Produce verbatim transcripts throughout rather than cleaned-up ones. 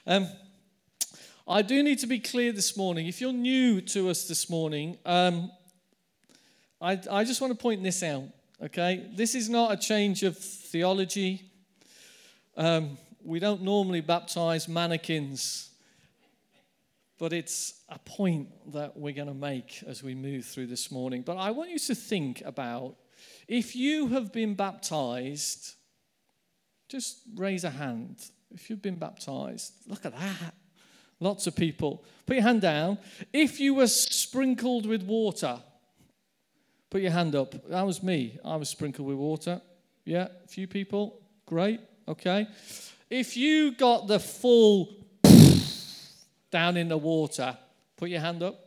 Um, I do need to be clear this morning. If you're new to us this morning, um, I, I just want to point this out, okay? This is not a change of theology. Um, we don't normally baptize mannequins, but it's a point that we're going to make as we move through this morning. But I want you to think about, if you have been baptized, just raise a hand. If you've been baptized, look at that. Lots of people. Put your hand down. If you were sprinkled with water, put your hand up. That was me. I was sprinkled with water. Yeah, a few people. Great. Okay. If you got the full down in the water, put your hand up.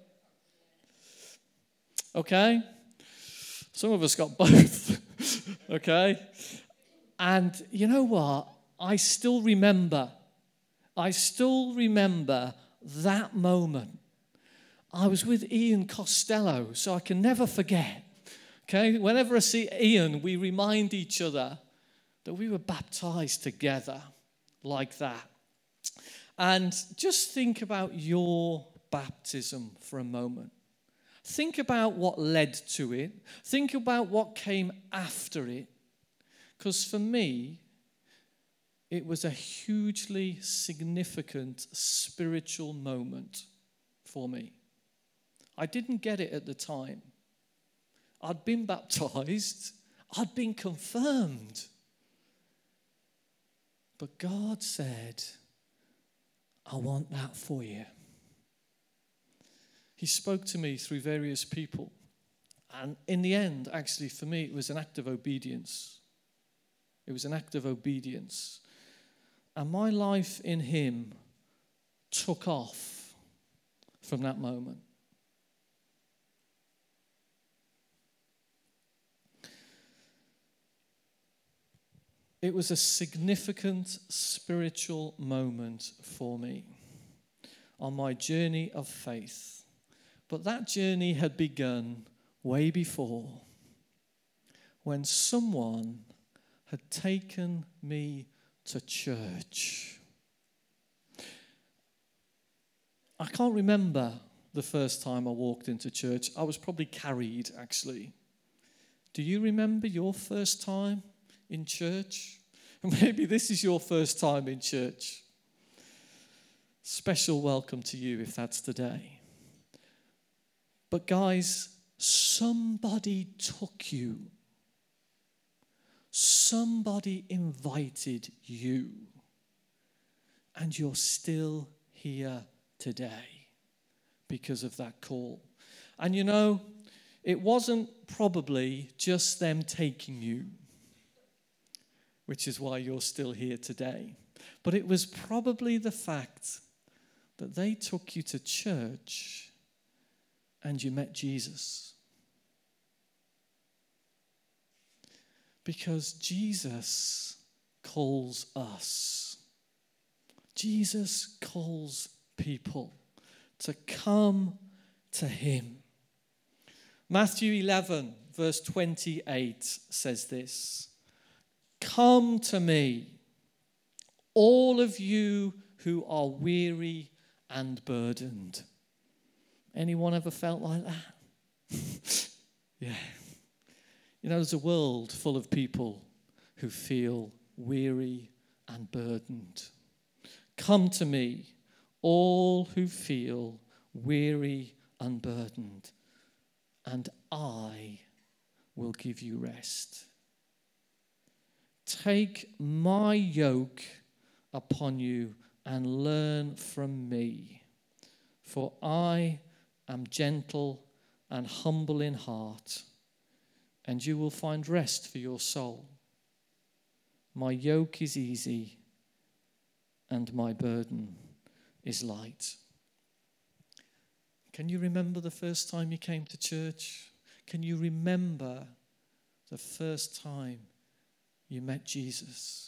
Okay. Some of us got both. Okay. And you know what? I still remember, I still remember that moment. I was with Ian Costello, so I can never forget. Okay, whenever I see Ian, we remind each other that we were baptized together like that. And just think about your baptism for a moment. Think about what led to it. Think about what came after it. Because for me, it was a hugely significant spiritual moment for me. I didn't get it at the time. I'd been baptized. I'd been confirmed. But God said, I want that for you. He spoke to me through various people. And in the end, actually, for me, it was an act of obedience. It was an act of obedience. And my life in him took off from that moment. It was a significant spiritual moment for me on my journey of faith. But that journey had begun way before, when someone had taken me to church. I can't remember the first time I walked into church. I was probably carried, actually. Do you remember your first time in church? Maybe this is your first time in church. Special welcome to you if that's today. But guys, somebody took you. Somebody invited you, and you're still here today because of that call. And you know, it wasn't probably just them taking you, which is why you're still here today, but it was probably the fact that they took you to church and you met Jesus. Because Jesus calls us. Jesus calls people to come to him. Matthew eleven, verse twenty-eight says this. Come to me, all of you who are weary and burdened. Anyone ever felt like that? Yeah. You know, there's a world full of people who feel weary and burdened. Come to me, all who feel weary and burdened, and I will give you rest. Take my yoke upon you and learn from me, for I am gentle and humble in heart, and you will find rest for your soul. My yoke is easy, and my burden is light. Can you remember the first time you came to church? Can you remember the first time you met Jesus?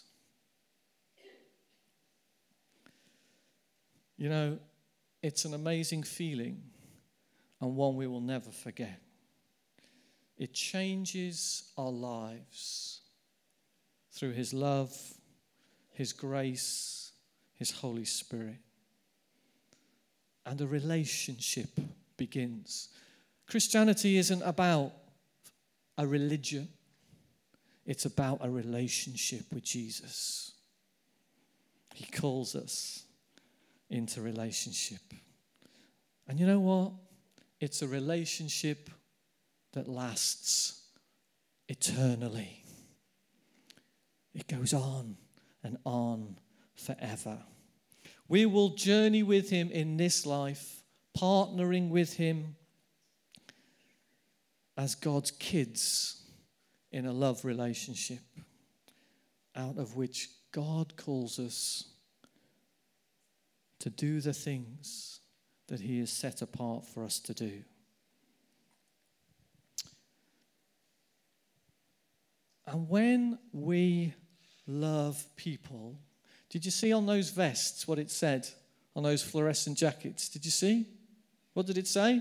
You know, it's an amazing feeling, and one we will never forget. It changes our lives through his love, his grace, his Holy Spirit. And a relationship begins. Christianity isn't about a religion. It's about a relationship with Jesus. He calls us into relationship. And you know what? It's a relationship that lasts eternally. It goes on and on forever. We will journey with him in this life, partnering with him as God's kids in a love relationship, out of which God calls us to do the things that he has set apart for us to do. And when we love people, did you see on those vests what it said, on those fluorescent jackets? Did you see? What did it say?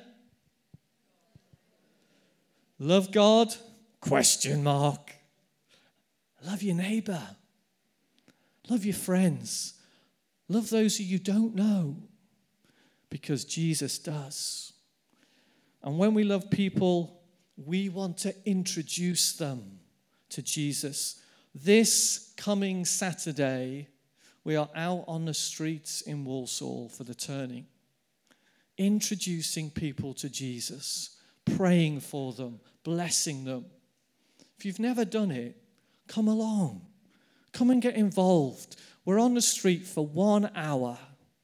Love God? Question mark. Love your neighbor. Love your friends. Love those who you don't know. Because Jesus does. And when we love people, we want to introduce them to Jesus. This coming Saturday, we are out on the streets in Walsall for the turning, introducing people to Jesus, praying for them, blessing them. If you've never done it, come along. Come and get involved. We're on the street for one hour.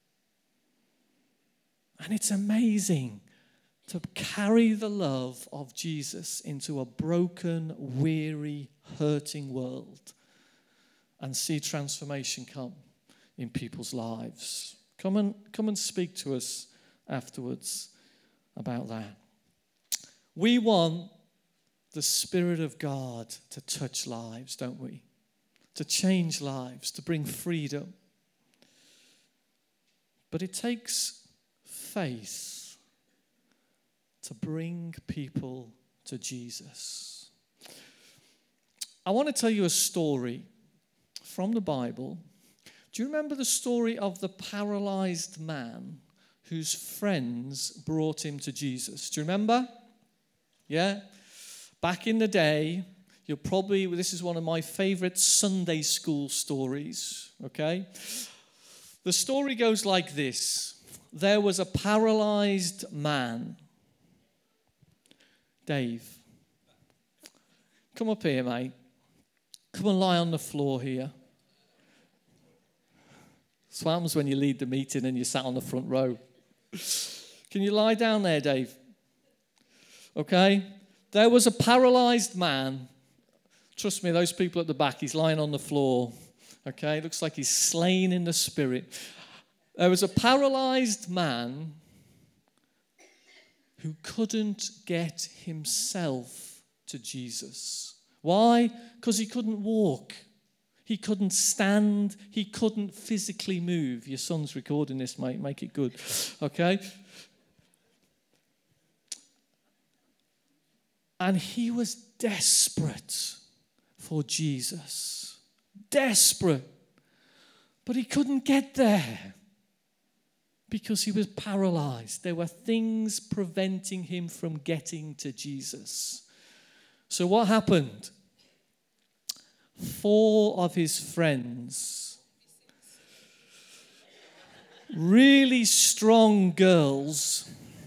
And it's amazing to carry the love of Jesus into a broken, weary, hurting world and see transformation come in people's lives. Come and, come and speak to us afterwards about that. We want the Spirit of God to touch lives, don't we? To change lives, to bring freedom. But it takes faith to bring people to Jesus. I want to tell you a story from the Bible. Do you remember the story of the paralyzed man whose friends brought him to Jesus? Do you remember? Yeah? Back in the day, you'll probably, this is one of my favorite Sunday school stories, okay? The story goes like this. There was a paralyzed man. Dave, come up here, mate. Come and lie on the floor here. That's what happens when you lead the meeting and you sat on the front row. Can you lie down there, Dave? Okay? There was a paralyzed man. Trust me, those people at the back, he's lying on the floor. Okay? Looks like he's slain in the spirit. There was a paralyzed man who couldn't get himself to Jesus. Why? Because he couldn't walk. He couldn't stand. He couldn't physically move. Your son's recording this, mate. Make it good. Okay? And he was desperate for Jesus. Desperate. But he couldn't get there because he was paralyzed. There were things preventing him from getting to Jesus. So what happened? Four of his friends, really strong girls,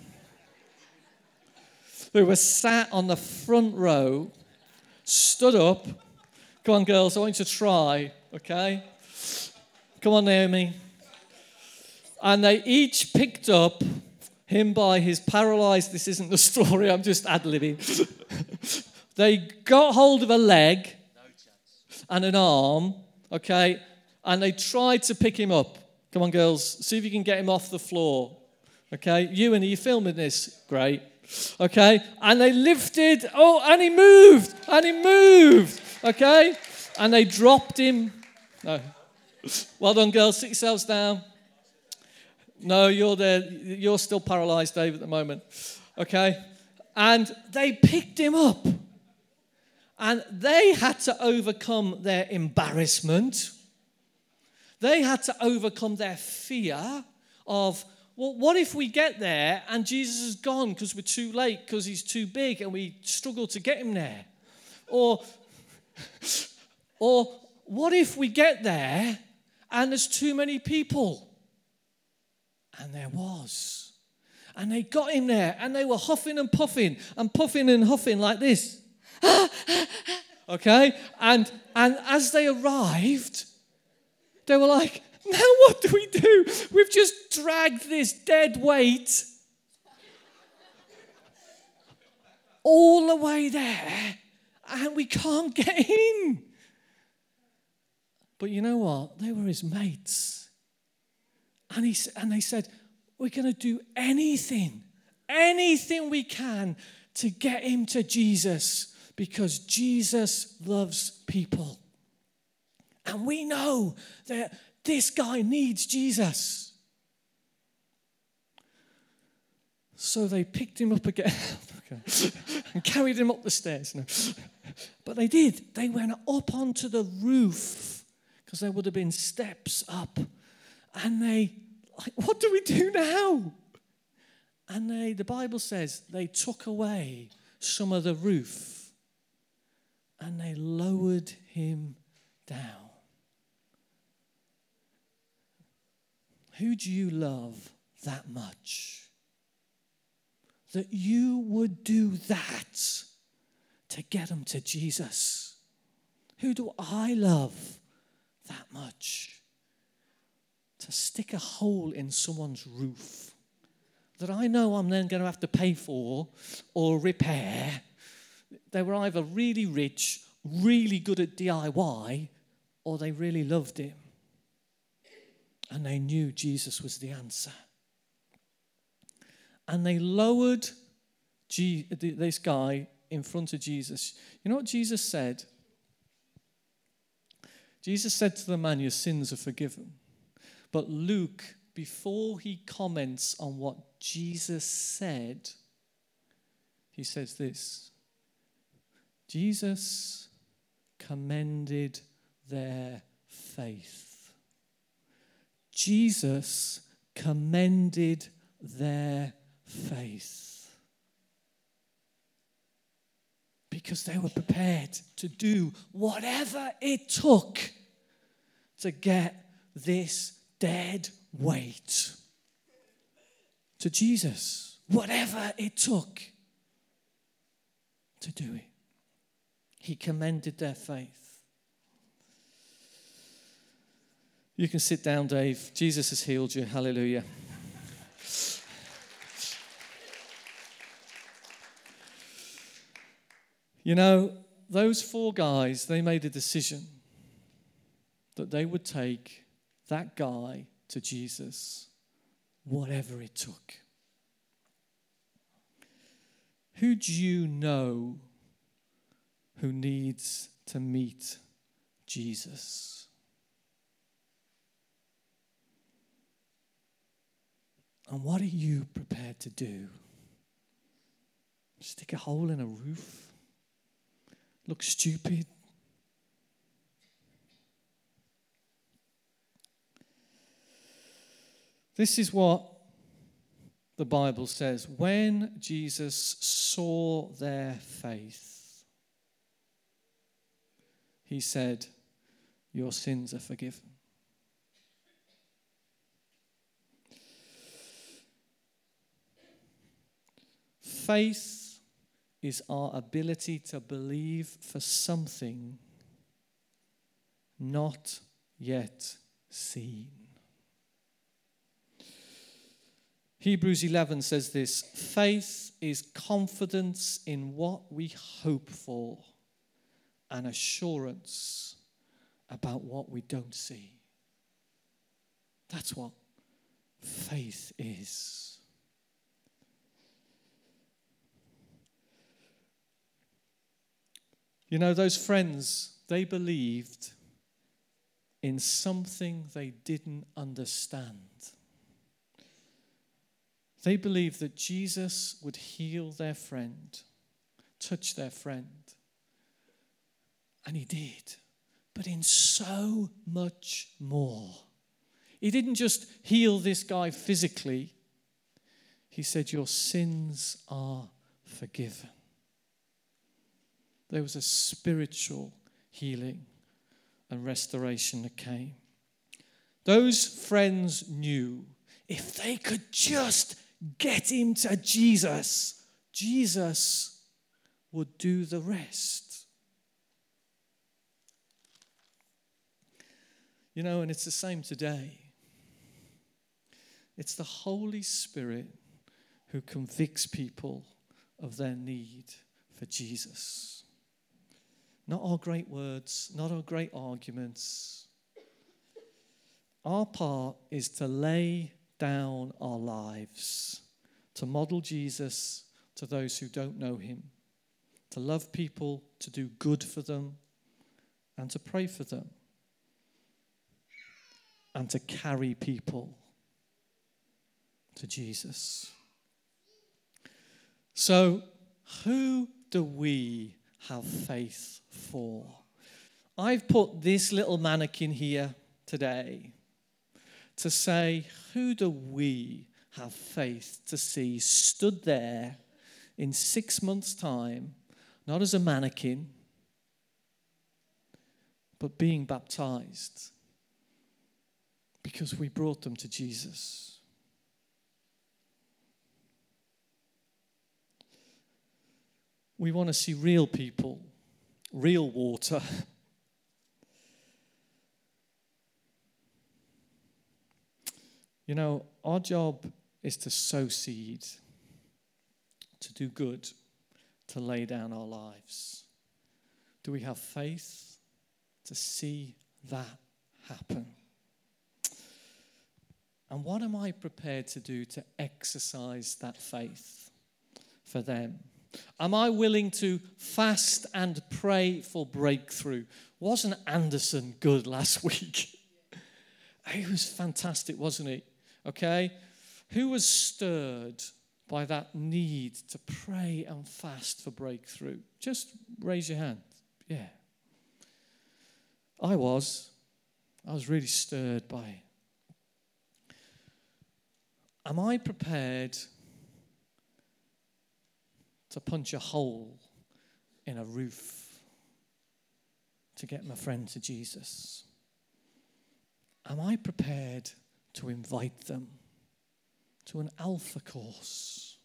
who were sat on the front row, stood up. Come on, girls, I want you to try, okay? Come on, Naomi. And they each picked up him by his paralyzed, this isn't the story, I'm just ad-libbing. They got hold of a leg and an arm, okay, and they tried to pick him up. Come on, girls, see if you can get him off the floor, okay? Ewan, are you filming this? Great. Okay, and they lifted, oh, and he moved, and he moved, okay? And they dropped him. No. Well done, girls, sit yourselves down. No, you're there, you're still paralyzed, Dave, at the moment, okay? And they picked him up. And they had to overcome their embarrassment. They had to overcome their fear of, well, what if we get there and Jesus is gone because we're too late, because he's too big and we struggle to get him there? Or, or what if we get there and there's too many people? And there was. And they got him there and they were huffing and puffing and puffing and huffing like this. Okay? And, and as they arrived, they were like, now what do we do? We've just dragged this dead weight all the way there and we can't get in. But you know what? They were his mates. And, he, and they said, we're going to do anything, anything we can to get him to Jesus, because Jesus loves people. And we know that this guy needs Jesus. So they picked him up again okay. and carried him up the stairs. No. But they did. They went up onto the roof, because there would have been steps up. And they, like, what do we do now? And they, the Bible says, they took away some of the roof and they lowered him down. Who do you love that much that you would do that to get them to Jesus? Who do I love that much to stick a hole in someone's roof that I know I'm then going to have to pay for or repair? They were either really rich, really good at D I Y, or they really loved him. And they knew Jesus was the answer. And they lowered G- this guy in front of Jesus. You know what Jesus said? Jesus said to the man, your sins are forgiven. But Luke, before he comments on what Jesus said, he says this: Jesus commended their faith. Jesus commended their faith. Because they were prepared to do whatever it took to get this dead weight to Jesus. Whatever it took to do it. He commended their faith. You can sit down, Dave. Jesus has healed you. Hallelujah. You know, those four guys, they made a decision that they would take that guy to Jesus, whatever it took. Who do you know who needs to meet Jesus? And what are you prepared to do? Stick a hole in a roof? Look stupid? This is what the Bible says. When Jesus saw their faith, he said, your sins are forgiven. Faith is our ability to believe for something not yet seen. Hebrews eleven says this: faith is confidence in what we hope for and assurance about what we don't see. That's what faith is. You know, those friends, they believed in something they didn't understand. They believed that Jesus would heal their friend, touch their friend. And he did. But in so much more. He didn't just heal this guy physically. He said, your sins are forgiven. There was a spiritual healing and restoration that came. Those friends knew if they could just get him to Jesus, Jesus would do the rest. You know, and it's the same today. It's the Holy Spirit who convicts people of their need for Jesus. Not our great words, not our great arguments. Our part is to lay down our lives, to model Jesus to those who don't know him, to love people, to do good for them, and to pray for them, and to carry people to Jesus. So, who do we have faith for? I've put this little mannequin here today to say, who do we have faith to see stood there in six months' time, not as a mannequin, but being baptized because we brought them to Jesus? We want to see real people, real water. You know, our job is to sow seed, to do good, to lay down our lives. Do we have faith to see that happen? And what am I prepared to do to exercise that faith for them? Am I willing to fast and pray for breakthrough? Wasn't Anderson good last week? He was fantastic, wasn't he? Okay? Who was stirred by that need to pray and fast for breakthrough? Just raise your hand. Yeah. I was. I was really stirred by it. Am I prepared to punch a hole in a roof to get my friend to Jesus? Am I prepared to invite them to an Alpha course?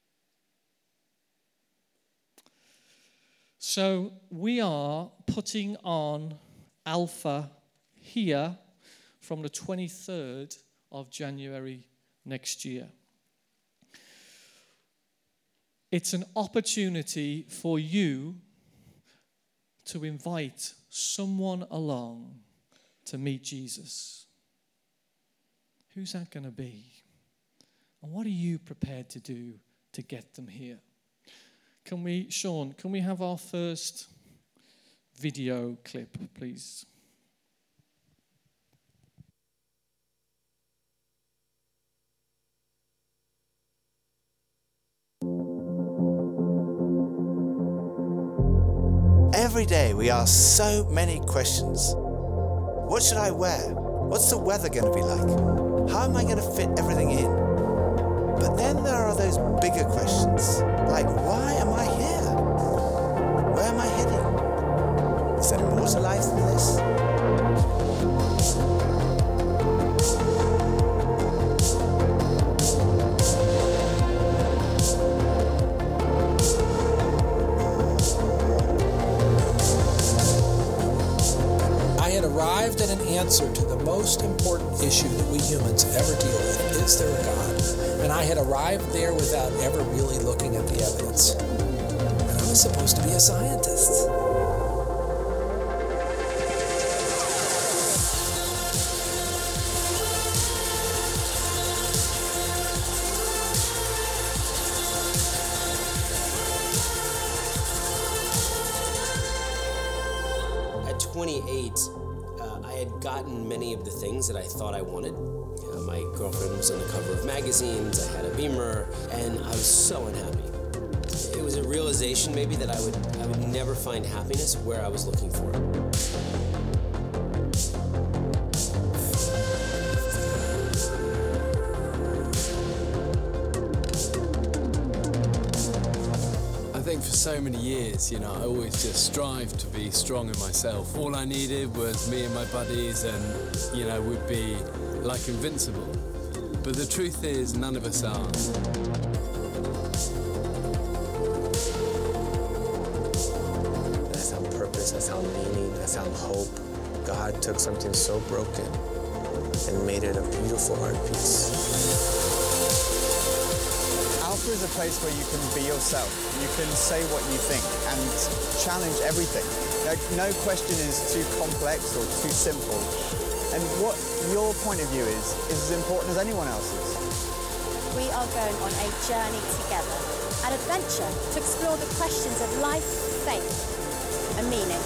So we are putting on Alpha here from the twenty-third of January next year. It's an opportunity for you to invite someone along to meet Jesus. Who's that going to be? And what are you prepared to do to get them here? Can we, Sean, can we have our first video clip, please? Every day we ask so many questions. What should I wear? What's the weather going to be like? How am I going to fit everything in? But then there are those bigger questions, like why am I here? Where am I heading? Is there more to life than this? Arrived at an answer to the most important issue that we humans ever deal with. Is there a God? And I had arrived there without ever really looking at the evidence. And I was supposed to be a scientist. At twenty-eight, I had gotten many of the things that I thought I wanted. You know, my girlfriend was on the cover of magazines, I had a Beamer, and I was so unhappy. It was a realization maybe that I would I would never find happiness where I was looking for it. so many years, you know, I always just strive to be strong in myself. All I needed was me and my buddies and, you know, we'd be like invincible. But the truth is, none of us are. That's our purpose, that's our meaning, that's our hope. God took something so broken and made it a beautiful art piece. Alpha is a place where you can be yourself. You can say what you think and challenge everything. Like, no question is too complex or too simple. And what your point of view is, is as important as anyone else's. We are going on a journey together, an adventure to explore the questions of life, faith, and meaning.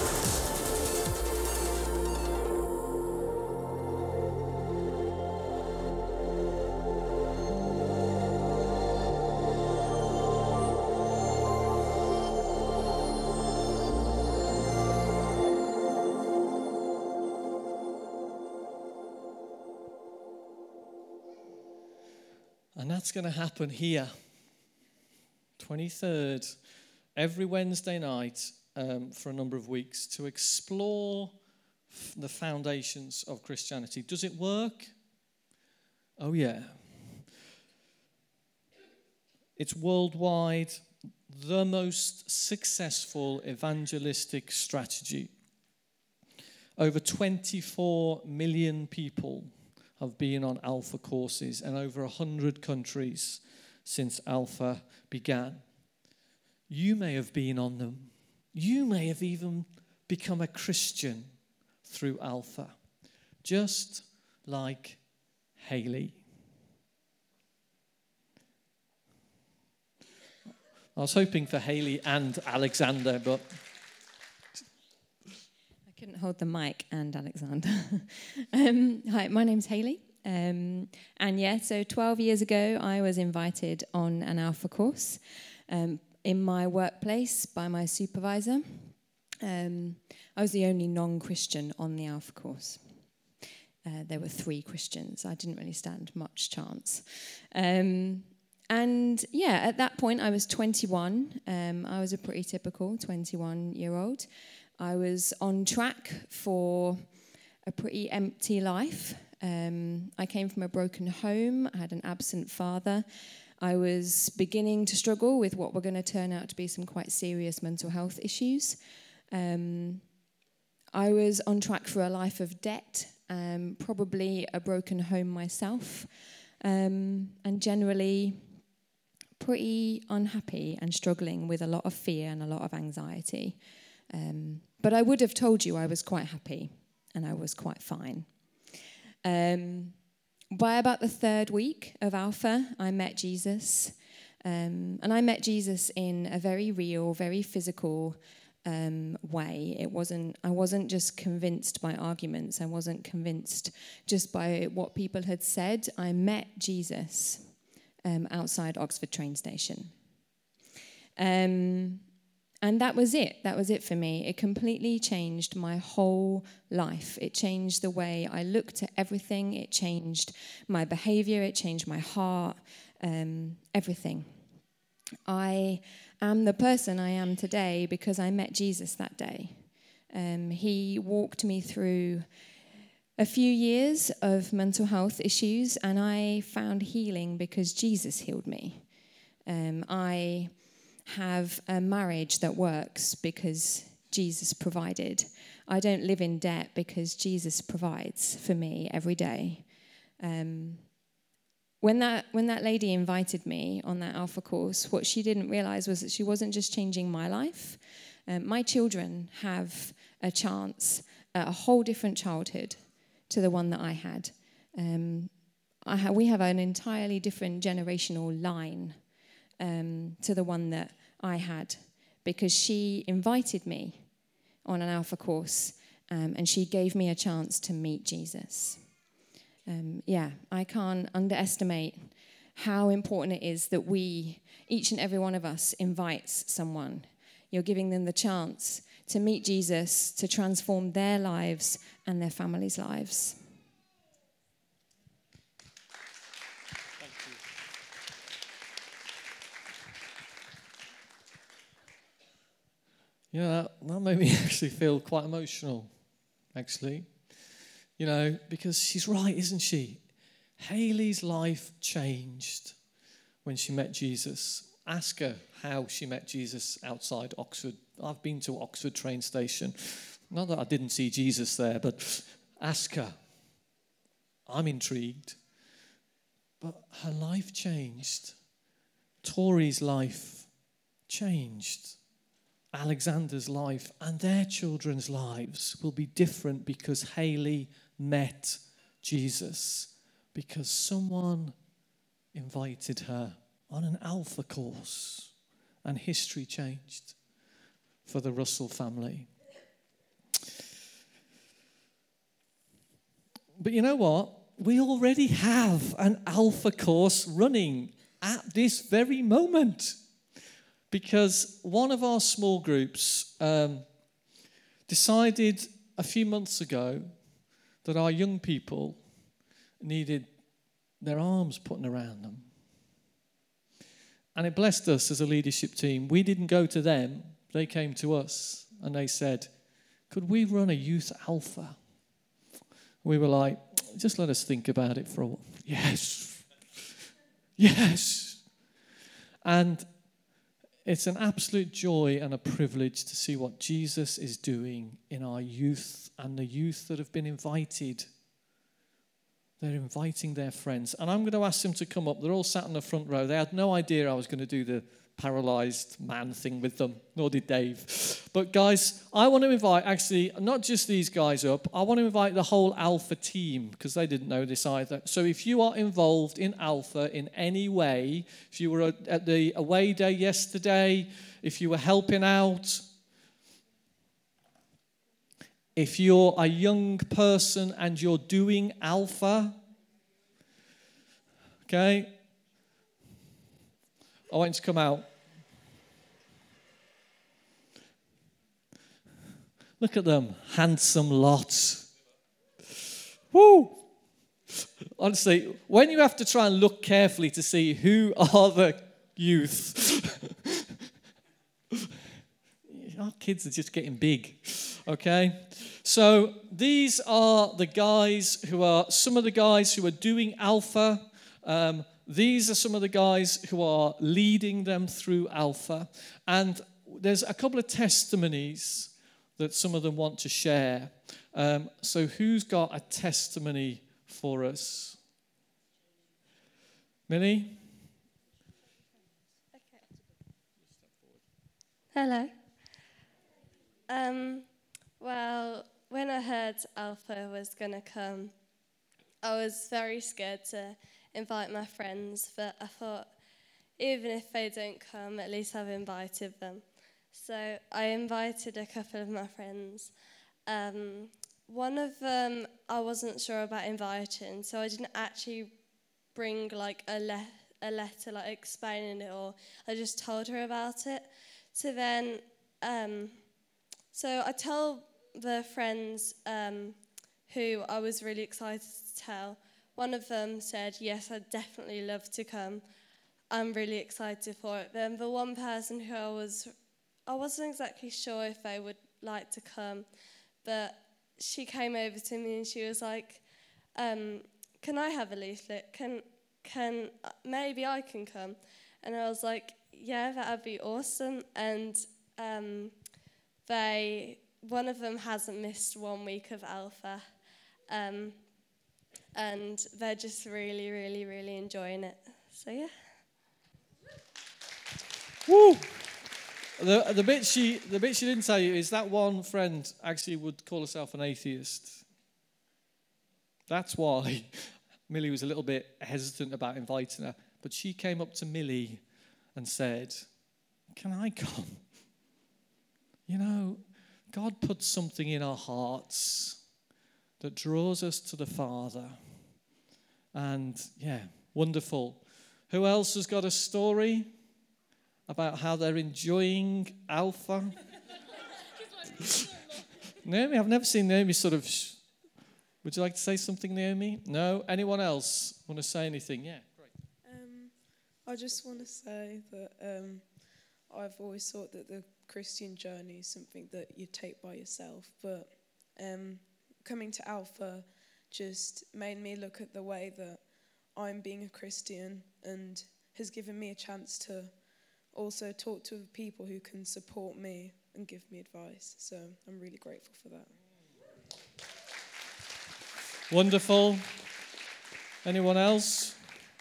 And that's going to happen here, twenty-third, every Wednesday night um, for a number of weeks to explore f- the foundations of Christianity. Does it work? Oh, yeah. It's worldwide, the most successful evangelistic strategy. Over twenty-four million people have been on Alpha courses and over one hundred countries since Alpha began. You may have been on them. You may have even become a Christian through Alpha, just like Haley. I was hoping for Haley and Alexander, but couldn't hold the mic and Alexander. um, hi, my name's Haley. Um, and yeah, so twelve years ago, I was invited on an Alpha course um, in my workplace by my supervisor. Um, I was the only non-Christian on the Alpha course. Uh, there were three Christians. I didn't really stand much chance. Um, and yeah, at that point, I was twenty-one. Um, I was a pretty typical twenty-one-year-old. I was on track for a pretty empty life. Um, I came from a broken home. I had an absent father. I was beginning to struggle with what were going to turn out to be some quite serious mental health issues. Um, I was on track for a life of debt, um, probably a broken home myself, um, and generally pretty unhappy and struggling with a lot of fear and a lot of anxiety. Um, but I would have told you I was quite happy and I was quite fine. Um, by about the third week of Alpha, I met Jesus. Um, and I met Jesus in a very real, very physical um, way. It wasn't, I wasn't just convinced by arguments. I wasn't convinced just by what people had said. I met Jesus um, outside Oxford train station. Um And that was it. That was it for me. It completely changed my whole life. It changed the way I looked at everything. It changed my behavior. It changed my heart, um, everything. I am the person I am today because I met Jesus that day. Um, he walked me through a few years of mental health issues, and I found healing because Jesus healed me. Um, I... have a marriage that works because Jesus provided. I don't live in debt because Jesus provides for me every day. Um, when that when that lady invited me on that Alpha course, what she didn't realize was that she wasn't just changing my life. Um, my children have a chance at a whole different childhood to the one that I had. Um, I ha- we have an entirely different generational line Um, to the one that I had, because she invited me on an Alpha course um, and she gave me a chance to meet Jesus. Um, yeah, I can't underestimate how important it is that we, each and every one of us, invites someone. You're giving them the chance to meet Jesus, to transform their lives and their families' lives. You know, that, that made me actually feel quite emotional, actually. You know, because she's right, isn't she? Hayley's life changed when she met Jesus. Ask her how she met Jesus outside Oxford. I've been to Oxford train station. Not that I didn't see Jesus there, but ask her. I'm intrigued. But her life changed. Tori's life changed. Alexander's life and their children's lives will be different because Hayley met Jesus. Because someone invited her on an Alpha course and history changed for the Russell family. But you know what? We already have an Alpha course running at this very moment because one of our small groups um, decided a few months ago that our young people needed their arms putting around them. And it blessed us as a leadership team. We didn't go to them. They came to us and they said, could we run a youth Alpha? We were like, just let us think about it for a while. Yes. Yes. And it's an absolute joy and a privilege to see what Jesus is doing in our youth and the youth that have been invited. They're inviting their friends. And I'm going to ask them to come up. They're all sat on the front row. They had no idea I was going to do the paralyzed man thing with them, nor did Dave. But guys, I want to invite, actually, not just these guys up, I want to invite the whole Alpha team, because they didn't know this either. So if you are involved in Alpha in any way, if you were at the away day yesterday, if you were helping out, if you're a young person and you're doing Alpha, okay, I want you to come out. Look at them, handsome lots. Woo! Honestly, when you have to try and look carefully to see who are the youth, our kids are just getting big, okay? So these are the guys who are, some of the guys who are doing Alpha. Um, these are some of the guys who are leading them through Alpha. And there's a couple of testimonies that some of them want to share. Um, so who's got a testimony for us? Millie? Okay. Hello. Um, well, when I heard Alpha was going to come, I was very scared to invite my friends, but I thought, even if they don't come, at least I've invited them. So I invited a couple of my friends. Um, one of them I wasn't sure about inviting, so I didn't actually bring like a, le- a letter like explaining it all. I just told her about it. So then, um, so I told the friends um, who I was really excited to tell. One of them said, yes, I'd definitely love to come. I'm really excited for it. Then the one person who I was, I wasn't exactly sure if they would like to come, but she came over to me and she was like, um, can I have a leaflet? Can, can, maybe I can come. And I was like, yeah, that would be awesome. And um, they, one of them hasn't missed one week of Alpha. Um, and they're just really, really, really enjoying it. So, yeah. Woo! The, the, bit she, the bit she didn't tell you is that one friend actually would call herself an atheist. That's why Millie was a little bit hesitant about inviting her. But she came up to Millie and said, can I come? You know, God puts something in our hearts that draws us to the Father. And, yeah, wonderful. Who else has got a story about how they're enjoying Alpha? Naomi, I've never seen Naomi sort of... Sh- Would you like to say something, Naomi? No? Anyone else want to say anything? Yeah, great. Um, I just want to say that um, I've always thought that the Christian journey is something that you take by yourself, but um, coming to Alpha just made me look at the way that I'm being a Christian and has given me a chance to also talk to people who can support me and give me advice. So I'm really grateful for that. Wonderful. Anyone else?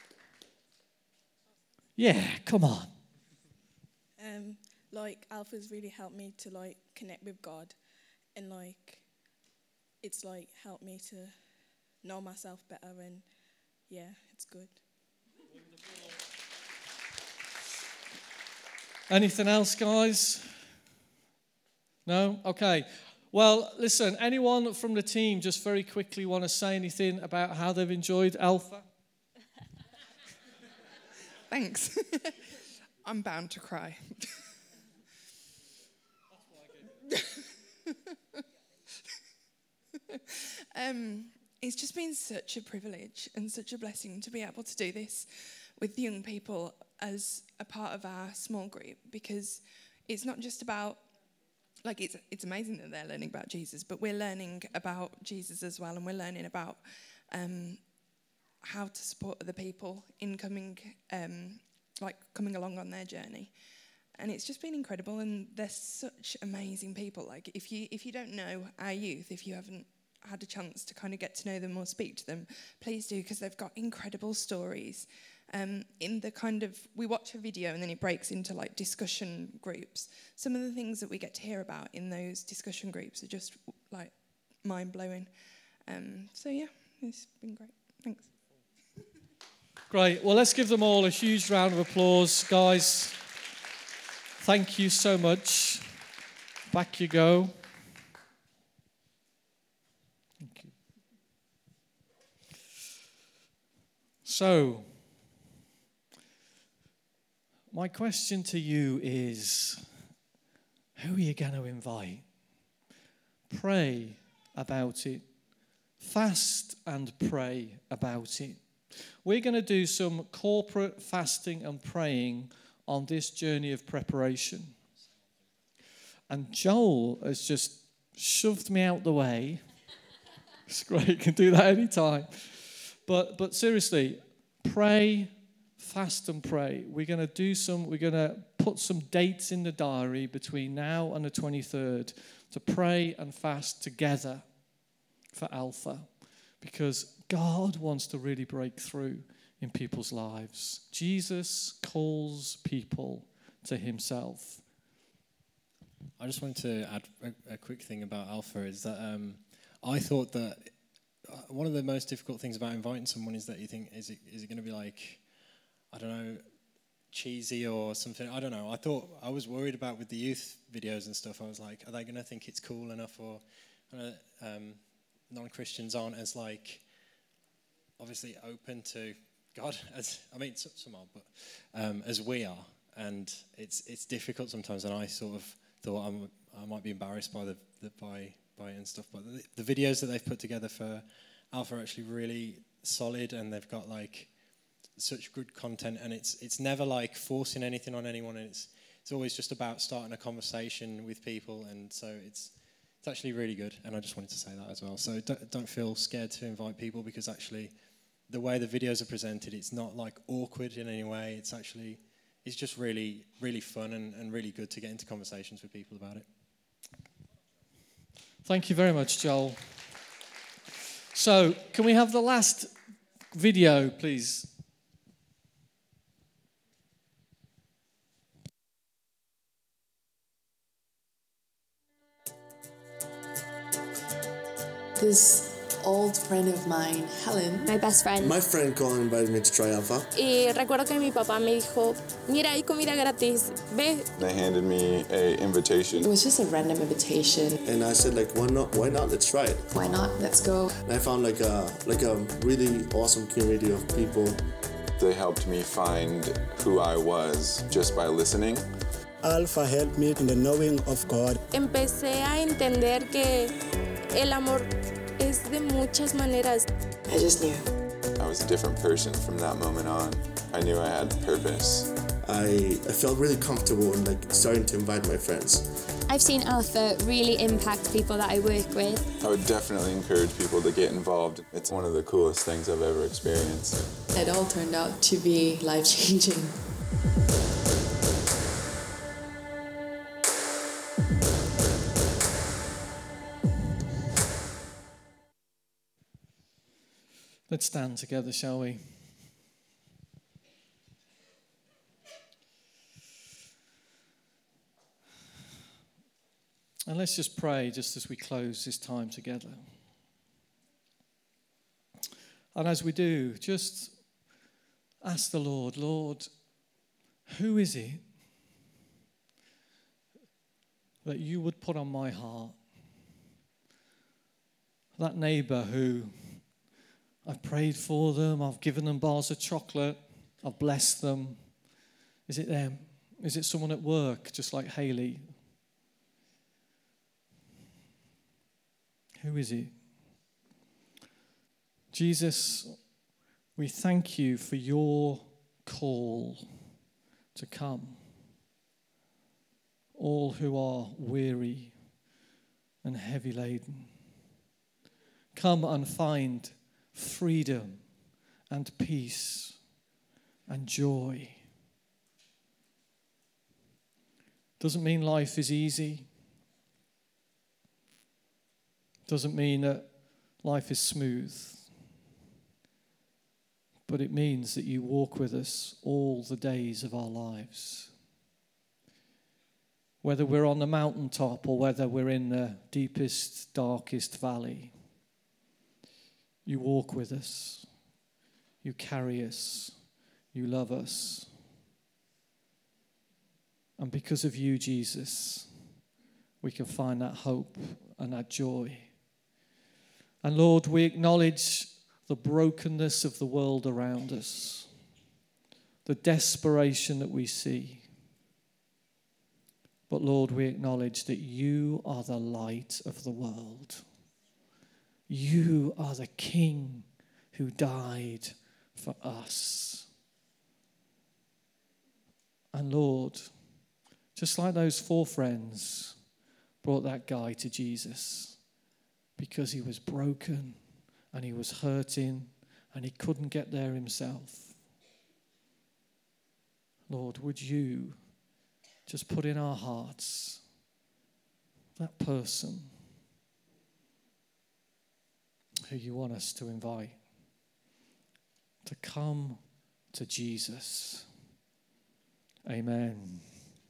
Yeah, come on. Um, like Alpha's really helped me to like connect with God, and like it's like helped me to know myself better, and yeah, it's good. Anything else, guys? No? Okay. Well, listen, anyone from the team just very quickly want to say anything about how they've enjoyed Alpha? Thanks. I'm bound to cry. um, it's just been such a privilege and such a blessing to be able to do this with young people as a part of our small group, because it's not just about, like, it's it's amazing that they're learning about Jesus, but we're learning about Jesus as well, and we're learning about um, how to support other people in coming, um, like, coming along on their journey. And it's just been incredible, and they're such amazing people. Like, if you if you don't know our youth, if you haven't had a chance to kind of get to know them or speak to them, please do, because they've got incredible stories. Um, in the kind of, we watch a video and then it breaks into like discussion groups. Some of the things that we get to hear about in those discussion groups are just like mind-blowing. Um, so yeah, it's been great. Thanks. Great. Well, let's give them all a huge round of applause. Guys, thank you so much. Back you go. Thank you. So, my question to you is, who are you going to invite? Pray about it. Fast and pray about it. We're going to do some corporate fasting and praying on this journey of preparation. And Joel has just shoved me out the way. It's great, you can do that anytime. But but seriously, pray, fast and pray. We're going to do some, we're going to put some dates in the diary between now and the twenty-third to pray and fast together for Alpha, because God wants to really break through in people's lives. Jesus calls people to himself. I just wanted to add a, a quick thing about Alpha, is that um, I thought that one of the most difficult things about inviting someone is that you think, is it is it going to be like, I don't know, cheesy or something? I don't know. I thought, I was worried about with the youth videos and stuff. I was like, are they going to think it's cool enough? Or uh, um, non-Christians aren't as like, obviously open to God as, I mean, some are, but um, as we are. And it's it's difficult sometimes, and I sort of thought I'm, I might be embarrassed by the, the by by it and stuff. But the, the videos that they've put together for Alpha are actually really solid, and they've got like such good content, and it's it's never like forcing anything on anyone, and it's it's always just about starting a conversation with people, and so it's it's actually really good. And I just wanted to say that as well. So don't, don't feel scared to invite people, because actually the way the videos are presented, it's not like awkward in any way. It's actually, it's just really, really fun and, and really good to get into conversations with people about it. Thank you very much, Joel. So, can we have the last video, please? This old friend of mine, Helen, my best friend. My friend Colin invited me to try Alpha. Y recuerdo que mi papá me dijo, mira, hay comida gratis, ve. They handed me a invitation. It was just a random invitation. And I said, like, why not? Why not? Let's try it. Why not? Let's go. And I found like a like a really awesome community of people. They helped me find who I was just by listening. Alpha helped me in the knowing of God. Empecé a entender que el amor es de muchas maneras. I just knew. I was a different person from that moment on. I knew I had purpose. I, I felt really comfortable and like starting to invite my friends. I've seen Alpha really impact people that I work with. I would definitely encourage people to get involved. It's one of the coolest things I've ever experienced. It all turned out to be life-changing. Let's stand together, shall we? And let's just pray just as we close this time together. And as we do, just ask the Lord, Lord, who is it that you would put on my heart? That neighbour who I've prayed for them, I've given them bars of chocolate, I've blessed them. Is it them? Is it someone at work, just like Hayley? Who is it? Jesus, we thank you for your call to come. All who are weary and heavy laden, come and find freedom and peace and joy. Doesn't mean life is easy. Doesn't mean that life is smooth. But it means that you walk with us all the days of our lives. Whether we're on the mountaintop or whether we're in the deepest, darkest valley, you walk with us. You carry us. You love us. And because of you, Jesus, we can find that hope and that joy. And Lord, we acknowledge the brokenness of the world around us, the desperation that we see. But Lord, we acknowledge that you are the light of the world. You are the King who died for us. And Lord, just like those four friends brought that guy to Jesus, because he was broken and he was hurting and he couldn't get there himself. Lord, would you just put in our hearts that person who you want us to invite to come to Jesus. Amen.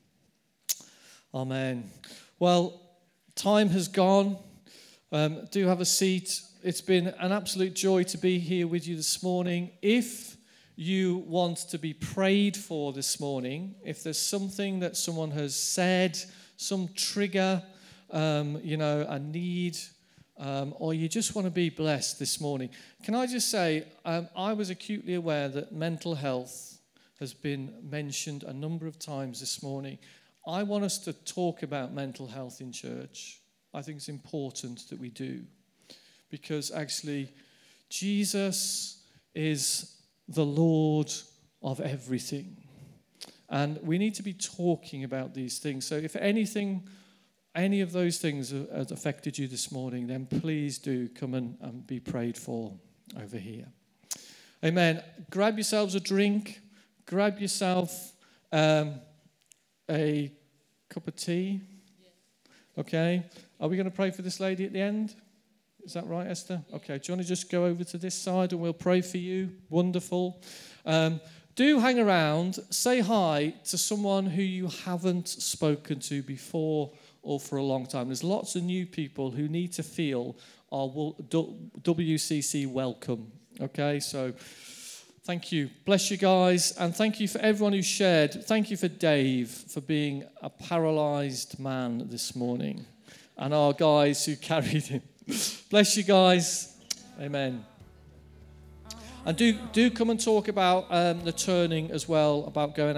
Amen. Well, time has gone. Um, do have a seat. It's been an absolute joy to be here with you this morning. If you want to be prayed for this morning, if there's something that someone has said, some trigger, um, you know, a need, um, or you just want to be blessed this morning, can I just say, um, I was acutely aware that mental health has been mentioned a number of times this morning. I want us to talk about mental health in church. I think it's important that we do, because actually Jesus is the Lord of everything. And we need to be talking about these things. So if anything, any of those things have affected you this morning, then please do come and, and be prayed for over here. Amen. Grab yourselves a drink. Grab yourself um, a cup of tea. Okay. Are we going to pray for this lady at the end? Is that right, Esther? Okay. Do you want to just go over to this side and we'll pray for you? Wonderful. Um, do hang around. Say hi to someone who you haven't spoken to before or for a long time. There's lots of new people who need to feel our W C C welcome. Okay, so thank you. Bless you guys. And thank you for everyone who shared. Thank you for Dave for being a paralyzed man this morning. And our guys who carried him. Bless you guys. Amen. And do do come and talk about um, the turning as well, about going